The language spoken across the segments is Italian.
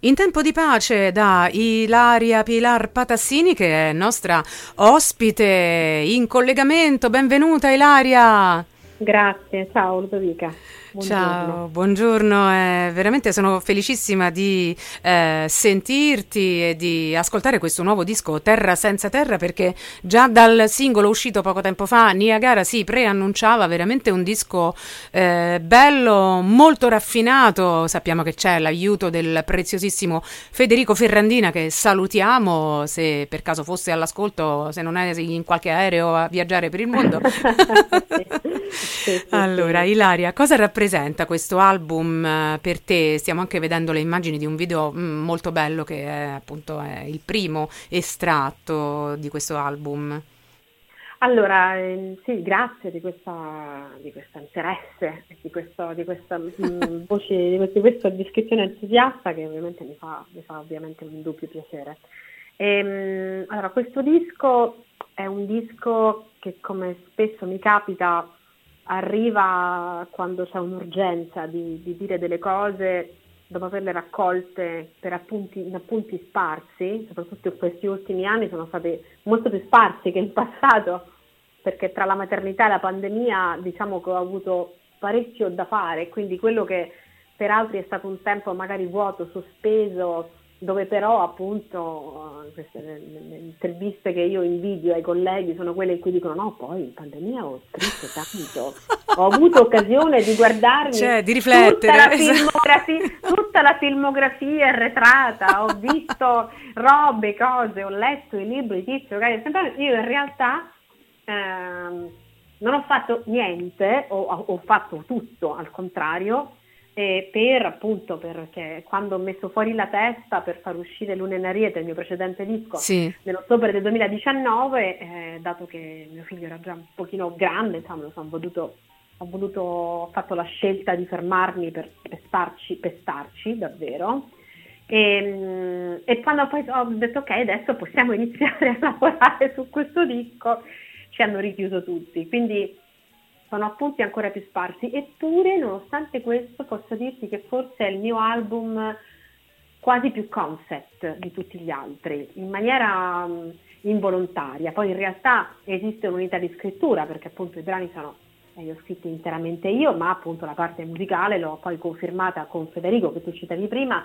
In tempo di pace da Ilaria Pilar Patassini, che è nostra ospite in collegamento. Benvenuta Ilaria! Grazie, ciao Ludovica, buongiorno. Ciao, buongiorno, veramente sono felicissima di sentirti e di ascoltare questo nuovo disco Terra senza terra, perché già dal singolo uscito poco tempo fa, Niagara si preannunciava veramente un disco bello, molto raffinato. Sappiamo che c'è l'aiuto del preziosissimo Federico Ferrandina, che salutiamo se per caso fosse all'ascolto, se non è in qualche aereo a viaggiare per il mondo. Allora, Sì. Ilaria, cosa rappresenta questo album per te? Stiamo anche vedendo le immagini di un video molto bello che è appunto è il primo estratto di questo album. Allora, sì, grazie di questo interesse, di questa voce, di questa descrizione entusiasta che ovviamente mi fa ovviamente un dubbio piacere. Allora, questo disco è un disco che, come spesso mi capita, arriva quando c'è un'urgenza di dire delle cose dopo averle raccolte in appunti sparsi. Soprattutto in questi ultimi anni sono stati molto più sparsi che in passato, perché tra la maternità e la pandemia diciamo che ho avuto parecchio da fare, quindi quello che per altri è stato un tempo magari vuoto, sospeso, dove però appunto le interviste che io invidio ai colleghi sono quelle in cui dicono no, poi in pandemia ho scritto tanto, ho avuto occasione di guardarmi Cioè, di riflettere. tutta la filmografia arretrata, ho visto robe, cose, ho letto i libri di Tizio, io in realtà non ho fatto niente, ho fatto tutto al contrario. Perché quando ho messo fuori la testa per far uscire Luna in Ariete, il mio precedente disco, Sì. nell'ottobre del 2019, dato che mio figlio era già un pochino grande, insomma, ho fatto la scelta di fermarmi per pestarci davvero. E quando poi ho detto ok, adesso possiamo iniziare a lavorare su questo disco, ci hanno richiuso tutti, quindi sono appunti ancora più sparsi, eppure nonostante questo posso dirti che forse è il mio album quasi più concept di tutti gli altri, in maniera involontaria. Poi in realtà esiste un'unità di scrittura, perché appunto i brani li ho scritti interamente io, ma appunto la parte musicale l'ho poi confermata con Federico, che tu citavi prima,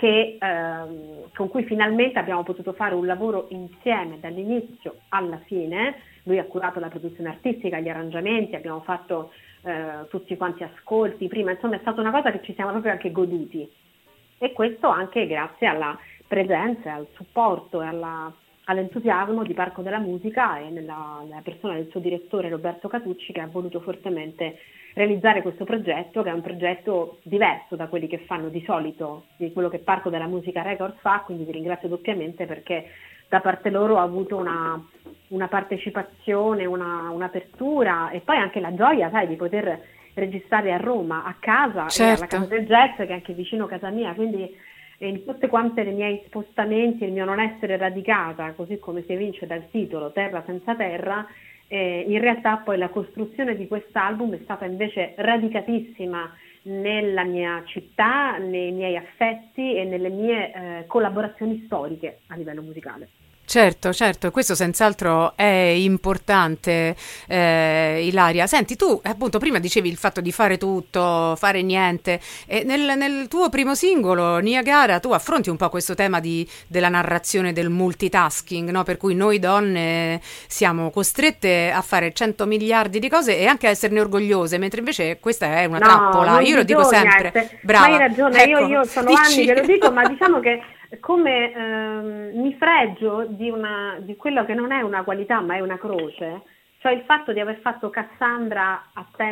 con cui finalmente abbiamo potuto fare un lavoro insieme dall'inizio alla fine. Lui ha curato la produzione artistica, gli arrangiamenti, abbiamo fatto tutti quanti ascolti prima, insomma è stata una cosa che ci siamo proprio anche goduti, e questo anche grazie alla presenza, al supporto e all'entusiasmo di Parco della Musica e nella persona del suo direttore Roberto Catucci, che ha voluto fortemente realizzare questo progetto, che è un progetto diverso da quelli che fanno di solito, di quello che Parco della Musica Records fa, quindi vi ringrazio doppiamente perché da parte loro ha avuto una partecipazione, un'apertura e poi anche la gioia, sai, di poter registrare a Roma, a casa, Certo. e alla Casa del Jazz, che è anche vicino a casa mia, quindi in tutte quante i miei spostamenti, il mio non essere radicata, così come si evince dal titolo Terra senza terra, in realtà poi la costruzione di quest'album è stata invece radicatissima nella mia città, nei miei affetti e nelle mie collaborazioni storiche a livello musicale. Certo, certo, questo senz'altro è importante, Ilaria. Senti, tu appunto prima dicevi il fatto di fare tutto, fare niente, e nel tuo primo singolo, Niagara, tu affronti un po' questo tema della narrazione del multitasking, no? Per cui noi donne siamo costrette a fare 100 miliardi di cose e anche a esserne orgogliose, mentre invece questa è una No, trappola. non Io lo dico bisogna sempre, essere, ma hai brava, ragione, ecco, io sono anni dici. che lo dico, ma diciamo che come mi fregio di quello che non è una qualità ma è una croce, cioè il fatto di aver fatto Cassandra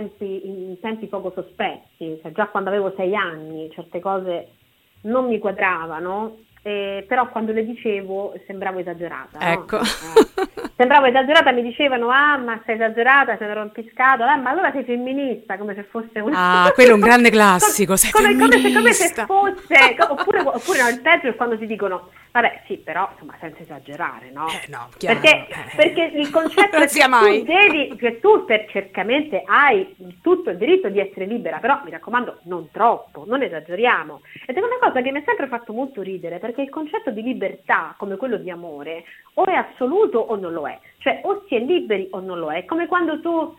in tempi poco sospetti, cioè già quando avevo 6 anni certe cose non mi quadravano, però quando le dicevo sembravo esagerata, no? Ecco. Sembravo esagerata, mi dicevano ma sei esagerata, sei rompiscatole, ma allora sei femminista, come se fosse una... Ah, quello è un grande classico, sei come se femminista. fosse, oppure no, il peggio è quando ti dicono Vabbè, sì, però insomma senza esagerare, no? No, chiaro. Perché il concetto Non è sia che mai. che tu certamente hai tutto il diritto di essere libera, però mi raccomando, non troppo, non esageriamo. Ed è una cosa che mi ha sempre fatto molto ridere, perché il concetto di libertà, come quello di amore, o è assoluto o non lo è. Cioè, o si è liberi o non lo è. Come quando tu,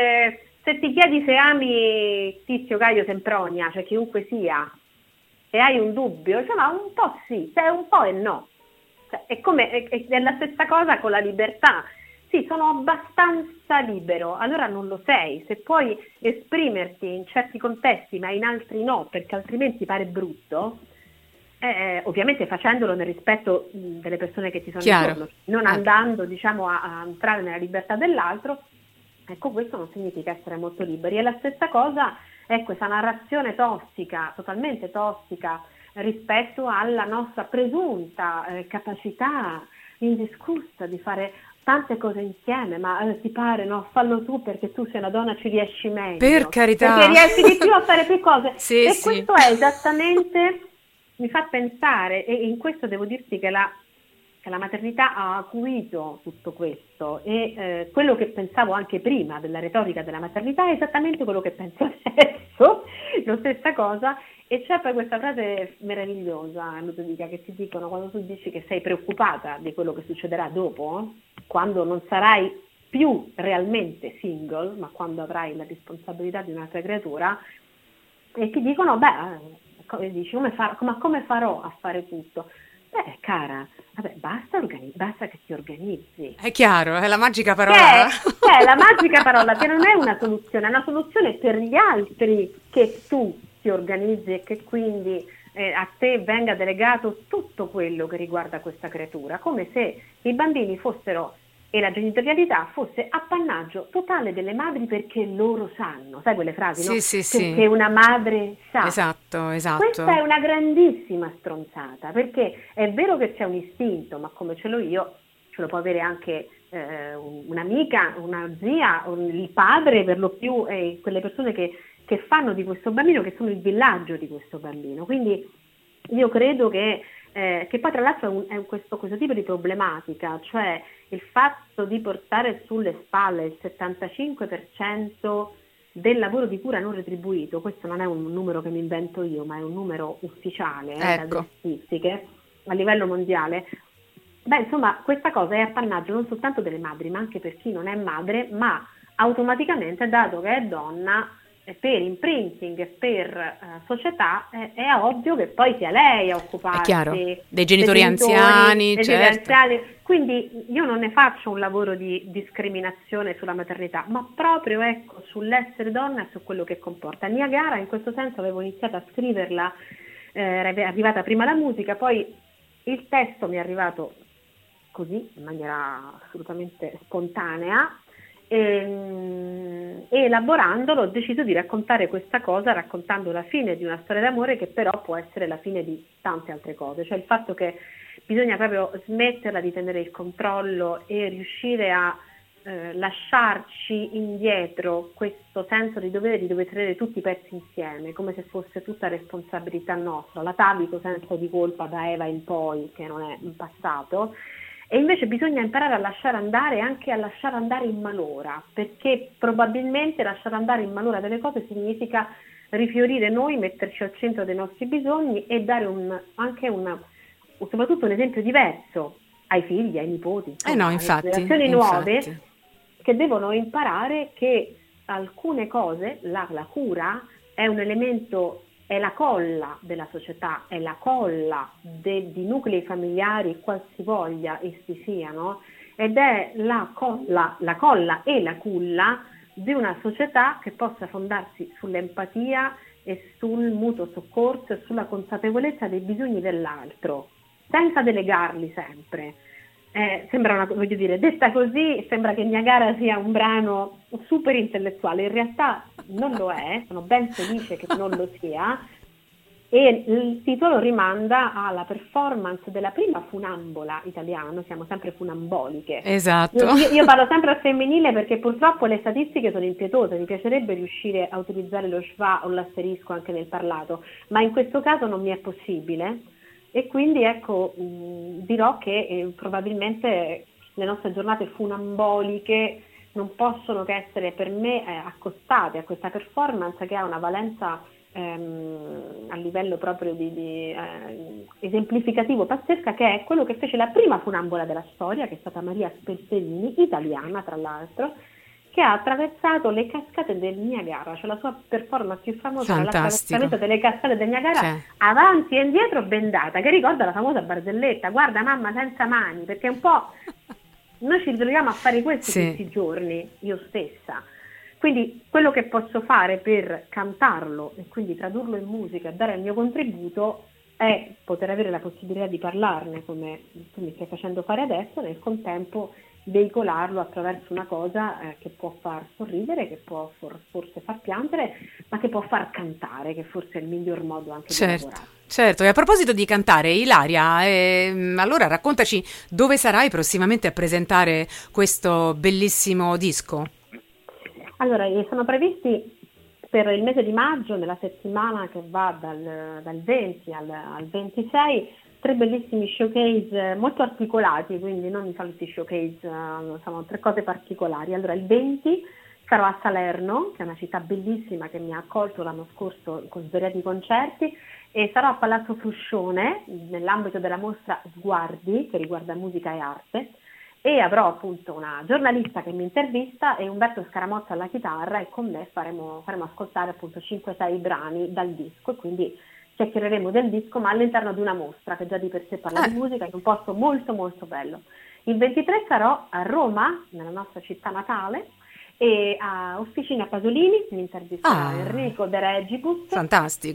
se ti chiedi se ami Tizio, Caio, Sempronia, cioè chiunque sia, e hai un dubbio, insomma un po' sì, cioè un po' e no. Cioè, è la stessa cosa con la libertà. Sì, sono abbastanza libero, allora non lo sei. Se puoi esprimerti in certi contesti ma in altri no, perché altrimenti pare brutto, ovviamente facendolo nel rispetto delle persone che ti sono Chiaro. intorno, non andando diciamo a entrare nella libertà dell'altro. Ecco, questo non significa essere molto liberi. E la stessa cosa è questa narrazione tossica, totalmente tossica, rispetto alla nostra presunta capacità indiscussa di fare tante cose insieme, ma ti pare, no? Fallo tu perché tu sei una donna, ci riesci Per meglio, carità. perché riesci di più a fare più cose. Sì, E sì. questo è esattamente, mi fa pensare, e in questo devo dirti che la maternità ha acuito tutto questo e quello che pensavo anche prima della retorica della maternità è esattamente quello che penso adesso, la stessa cosa, e c'è poi questa frase meravigliosa, Ludovica, che ti dicono quando tu dici che sei preoccupata di quello che succederà dopo, quando non sarai più realmente single, ma quando avrai la responsabilità di un'altra creatura, e ti dicono, dici, come farò a fare tutto? Beh, cara, vabbè, basta che ti organizzi. È chiaro, è la magica Che parola. è la magica parola, che non è una soluzione, è una soluzione per gli altri che tu ti organizzi e che quindi a te venga delegato tutto quello che riguarda questa creatura, come se i bambini fossero e la genitorialità fosse appannaggio totale delle madri perché loro sanno, sai quelle frasi, no? Sì, sì, Perché sì. una madre sa. Esatto, Questa è esatto. una grandissima stronzata, perché è vero che c'è un istinto, ma come ce l'ho io, ce lo può avere anche un'amica, una zia, il padre per lo più, e quelle persone che fanno di questo bambino, che sono il villaggio di questo bambino. Quindi io credo che poi tra l'altro è questo tipo di problematica, cioè il fatto di portare sulle spalle il 75% del lavoro di cura non retribuito, questo non è un numero che mi invento io, ma è un numero ufficiale dalle Ecco. statistiche a livello mondiale. Beh, insomma, questa cosa è appannaggio non soltanto delle madri, ma anche per chi non è madre, ma automaticamente, dato che è donna, per imprinting e per società, è ovvio che poi sia lei a È chiaro. occuparsi Dei dei genitori genitori, anziani, dei genitori certo. anziani. Quindi io non ne faccio un lavoro di discriminazione sulla maternità, ma proprio ecco, sull'essere donna e su quello che comporta. Niagara in questo senso avevo iniziato a scriverla, era arrivata prima la musica, poi il testo mi è arrivato così, in maniera assolutamente spontanea, e elaborandolo ho deciso di raccontare questa cosa raccontando la fine di una storia d'amore che però può essere la fine di tante altre cose, cioè il fatto che bisogna proprio smetterla di tenere il controllo e riuscire a lasciarci indietro questo senso di dover tenere tutti i pezzi insieme, come se fosse tutta responsabilità nostra, l'atavico senso di colpa da Eva in poi, che non è in passato. E invece bisogna imparare a lasciare andare e anche a lasciare andare in malora, perché probabilmente lasciare andare in malora delle cose significa rifiorire noi, metterci al centro dei nostri bisogni e dare soprattutto un esempio diverso ai figli, ai nipoti, Eh no, insomma, alle infatti, generazioni nuove infatti. che devono imparare che alcune cose, la cura, è un elemento, è la colla della società, è la colla di nuclei familiari, qualsivoglia essi siano, ed è la colla e la culla di una società che possa fondarsi sull'empatia e sul mutuo soccorso e sulla consapevolezza dei bisogni dell'altro, senza delegarli sempre. Voglio dire, detta così sembra che Niagara sia un brano super intellettuale, in realtà non lo è, sono ben felice che non lo sia, e il titolo rimanda alla performance della prima funambola italiana, noi siamo sempre funamboliche. Esatto. Io parlo sempre al femminile perché purtroppo le statistiche sono impietose, mi piacerebbe riuscire a utilizzare lo schwa o l'asterisco anche nel parlato, ma in questo caso non mi è possibile. E quindi ecco, dirò che probabilmente le nostre giornate funamboliche non possono che essere per me accostate a questa performance che ha una valenza a livello proprio di esemplificativo pazzesca, che è quello che fece la prima funambola della storia, che è stata Maria Spelterini, italiana tra l'altro, che ha attraversato le cascate del Niagara, cioè la sua performance più famosa è l'attraversamento delle cascate del Niagara avanti e indietro bendata, che ricorda la famosa barzelletta, guarda mamma senza mani, perché un po' noi ci ritroviamo a fare questo tutti i giorni, io stessa. Quindi quello che posso fare per cantarlo e quindi tradurlo in musica e dare il mio contributo è poter avere la possibilità di parlarne come tu mi stai facendo fare adesso, nel contempo veicolarlo attraverso una cosa che può far sorridere, che può forse far piangere, ma che può far cantare, che forse è il miglior modo anche di lavorare. Certo, e a proposito di cantare, Ilaria, allora raccontaci dove sarai prossimamente a presentare questo bellissimo disco. Allora, sono previsti per il mese di maggio, nella settimana che va dal 20 al 26, 3 bellissimi showcase molto articolati, quindi non i soliti showcase, sono 3 cose particolari. Allora, il 20 sarò a Salerno, che è una città bellissima che mi ha accolto l'anno scorso con svariati concerti, e sarò a Palazzo Fruscione, nell'ambito della mostra Sguardi, che riguarda musica e arte, e avrò appunto una giornalista che mi intervista e Umberto Scaramozza alla chitarra, e con me faremo ascoltare appunto 5-6 brani dal disco, e quindi chiacchiereremo del disco ma all'interno di una mostra che già di per sé parla di musica in un posto molto molto bello. Il 23 sarò a Roma, nella nostra città natale, e a Officina Pasolini mi intervisterà Enrico De Regibus, fantastico,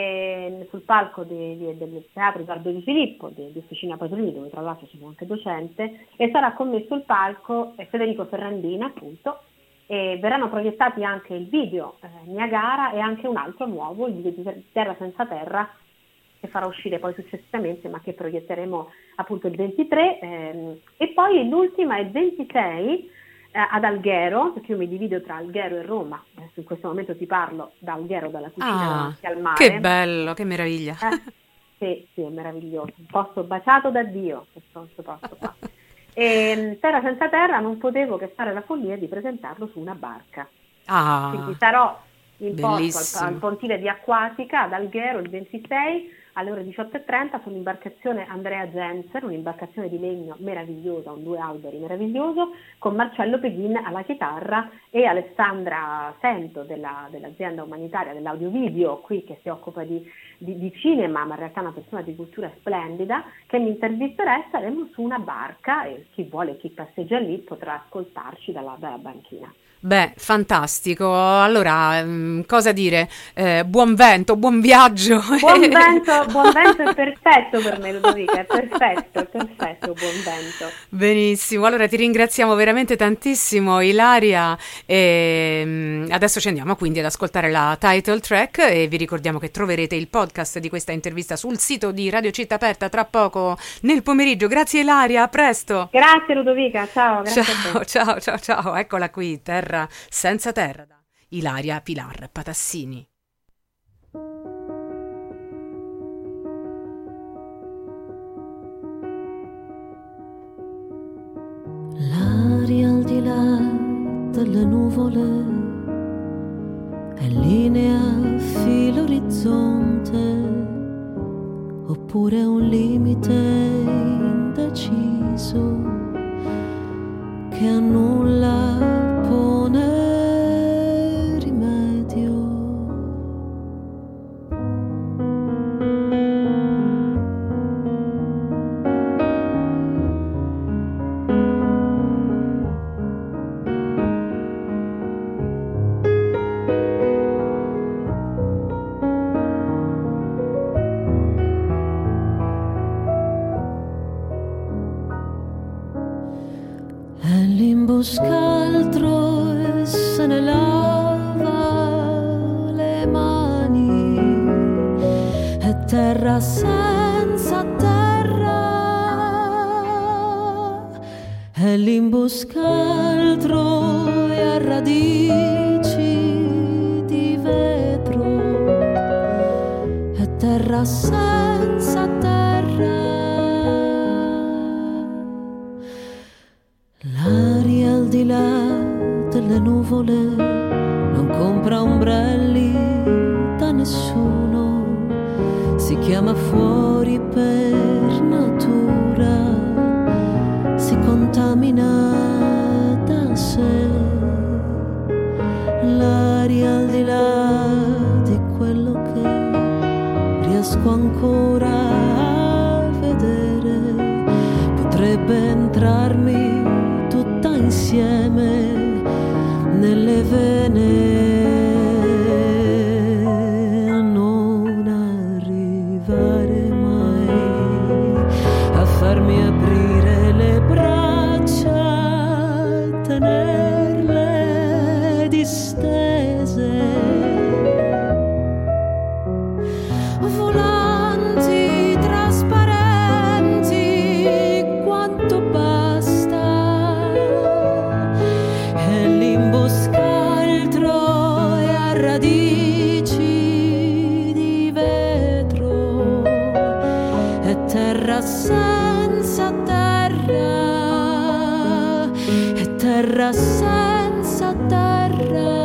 e sul palco del teatro Edoardo Di Filippo di Officina Pasolini, dove tra l'altro sono anche docente, e sarà con me sul palco Federico Ferrandina appunto, e verranno proiettati anche il video Niagara e anche un altro nuovo, il video di Terra senza terra, che farà uscire poi successivamente ma che proietteremo appunto il 23, e poi l'ultima è il 26 ad Alghero, perché io mi divido tra Alghero e Roma, adesso in questo momento ti parlo da Alghero, dalla cucina davanti al mare. Che bello, che meraviglia. Sì, è meraviglioso, un posto baciato da Dio, questo posto qua. E Terra senza terra non potevo che fare la follia di presentarlo su una barca. Quindi sarò in porto al pontile di Acquatica ad Alghero il 26 alle ore 18:30 sull'imbarcazione Andrea Genser, un'imbarcazione di legno meravigliosa, un 2 alberi meraviglioso, con Marcello Peghin alla chitarra e Alessandra Sento dell'azienda umanitaria dell'audio-video qui, che si occupa di cinema, ma in realtà è una persona di cultura splendida, che mi intervisterà, e saremo su una barca e chi vuole, chi passeggia lì potrà ascoltarci dalla banchina. Beh, fantastico. Allora, cosa dire? Buon vento, buon viaggio. Buon vento è perfetto per me, Ludovica, è perfetto, buon vento. Benissimo, allora ti ringraziamo veramente tantissimo, Ilaria, e adesso ci andiamo quindi ad ascoltare la title track, e vi ricordiamo che troverete il podcast di questa intervista sul sito di Radio Città Aperta tra poco nel pomeriggio. Grazie Ilaria, a presto. Grazie Ludovica, ciao. Grazie a te. Ciao, eccola qui, Terra senza terra, da Ilaria Pilar Patassini. L'aria al di là delle nuvole è linea filo orizzonte, oppure un limite indeciso che a nulla pone rimedio. E l'imboscaltro e se ne lava le mani, e terra senza terra, e l'imboscaltro è a radici di vetro, e terra senza terra. potrebbe entrarmi tutta insieme nelle vene, a non arrivare mai a farmi aprire le braccia e tenerle distese, volanti trasparenti quanto basta, e l'imboscaltro è a radici di vetro, e terra senza terra, e terra senza terra.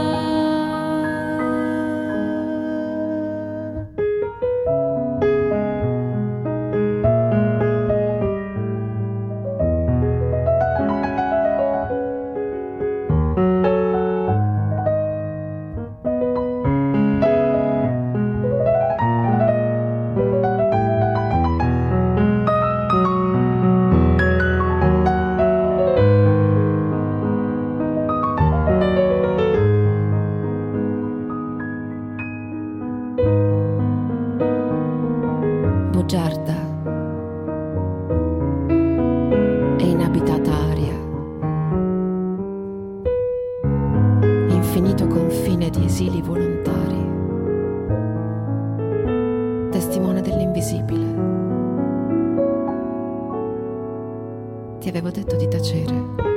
Bugiarda e inabitata aria, infinito confine di esili volontari, testimone dell'invisibile. Ti avevo detto di tacere.